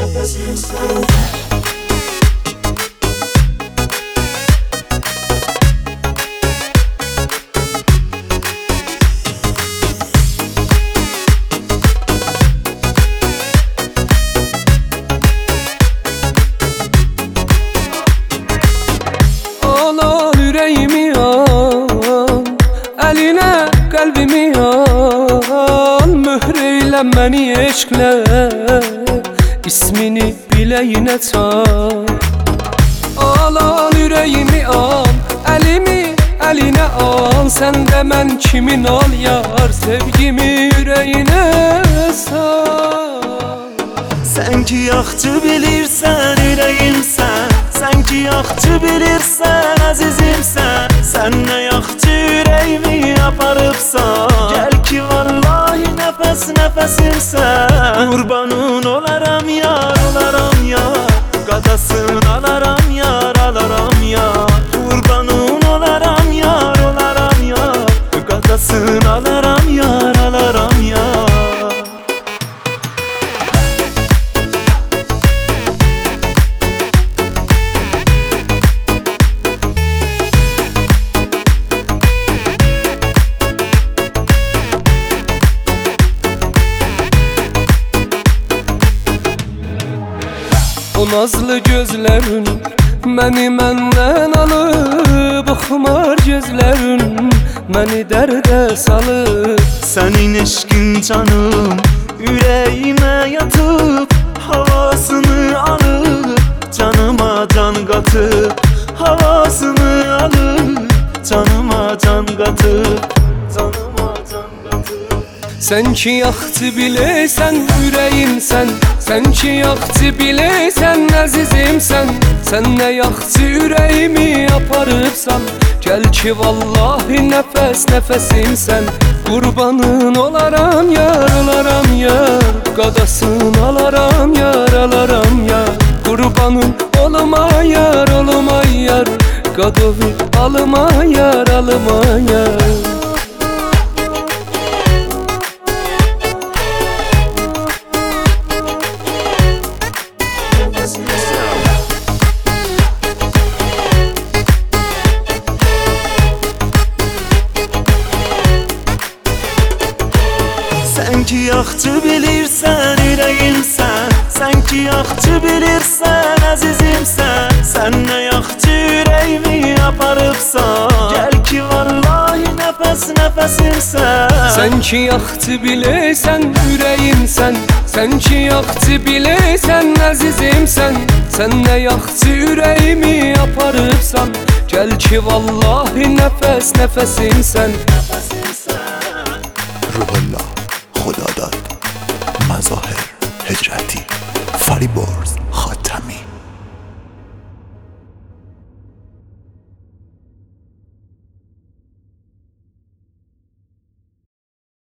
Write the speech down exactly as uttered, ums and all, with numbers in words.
nəfəsimsən. Yüreğimi al, eline kalbimi al, mühreyle beni eşkle, ismini bileğine çal. Al al yüreğimi al, elimi eline al, sen de ben kimin ol yar, sevgimi yüreğine sal. Sen ki yaxşı bilirsən ürəyimsən, sen ki yaxşı bilirsən əzizimsən, sen nə yaxşı ürəyimi aparıbsan. Gəl ki vallahi nəfəs nəfəsimsən, qurbanın olaram yar, olaram yar, qadasın alaram yar, alaram yar, qurbanın olaram yar, olaram yar, qadasın alaram yar, alaram yar. O nazlı gözlerin məni məndən alıb, o xumar gözlerin məni dərdə salıb. Sənin eşqin canım ürəyimə yatıb, havasını alıb, canıma can qatıb, havasını alıb, canıma can qatıb, canıma can qatıb. Sen ki yaxşı bilirsən ürəyimsən, sen ki yaxşı bilirsən əzizimsən, sen nə yaxşı ürəyimi aparıbsan. Gəl ki vallahi nəfəs nəfəsimsən, qurbanın olaram yar, olaram yar, qadasın alaram yar, alaram yar, qurbanın olma yar, olma yar, qadovi alma yar, alma yar. Sen ki yaxşı bilirsən ürəyimsən, sen ki yaxşı bilirsən əzizimsən, sen nə yaxşı ürəyimi aparıbsan. Gəl ki vallahi nəfəs nəfəsimsən, sen ki yaxşı bilirsən ürəyimsən, sen ki yaxşı bilirsən əzizimsən, sen nə yaxşı ürəyimi aparıbsan. Gəl ki vallahi nəfəs nəfəsimsən. nəfəsimsən. Ruhullah.